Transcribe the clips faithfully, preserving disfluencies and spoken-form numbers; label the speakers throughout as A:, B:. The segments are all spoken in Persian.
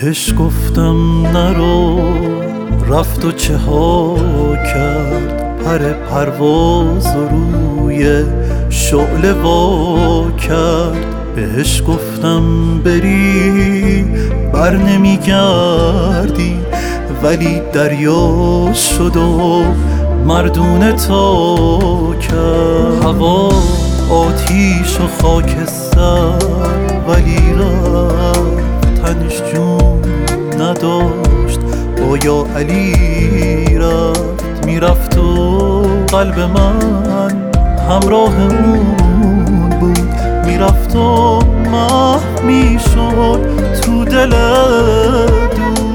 A: بهش گفتم نرو، رفت و چه ها کرد، پر پرواز روی شعله وا کرد. بهش گفتم بری بر نمی گردی، ولی دریا شد و مردونه تا کرد. هوا آتیش و خاکستر، ولی رفت تنش جون نداشت. با یا علی رفت میرفت و قلب من همراه اون بود، میرفت و محو میشد تو دل دور.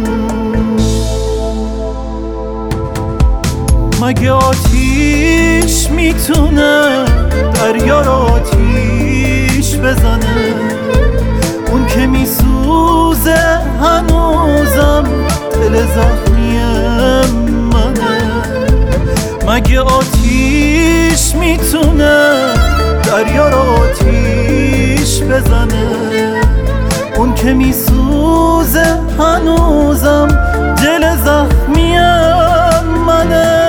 A: مگه آتیش میتونه دریا رو آتیش بزنه؟ اون که میسوزه هنوزم دل زخمی منه. مگه آتیش میتونه دریا رو آتیش بزنه؟ اون که میسوزه هنوزم دل زخمی منه.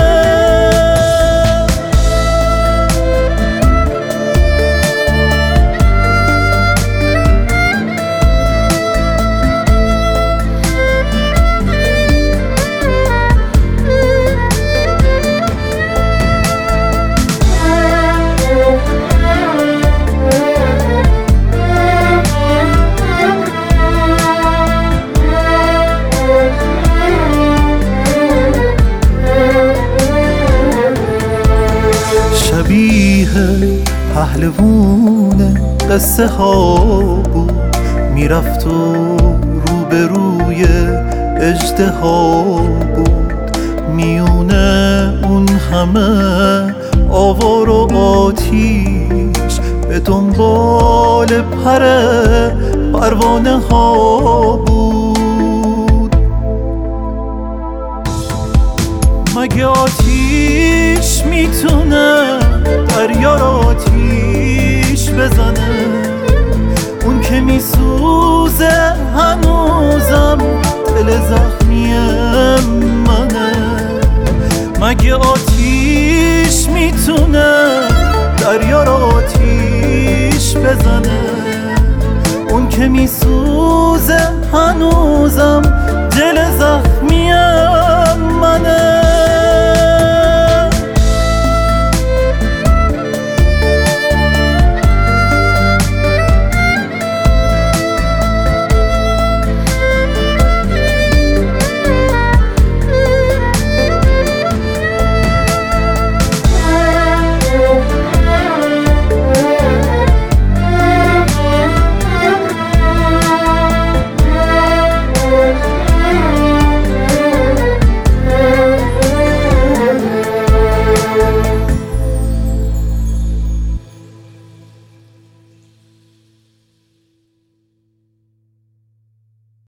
A: شبیه پهلوون قصه ها بود، میرفت و روبروی اژدها بود. میونه اون همه آوار و آتیش به دنبال پر پروانه ها بود. مگه آتیش میتونه دریا رو آتیش بزنه؟ اون که میسوزه هنوزم دل زخمی منه. مگه آتیش میتونه دریا رو آتیش بزنه؟ اون که میسوزه هنوزم دل زخمی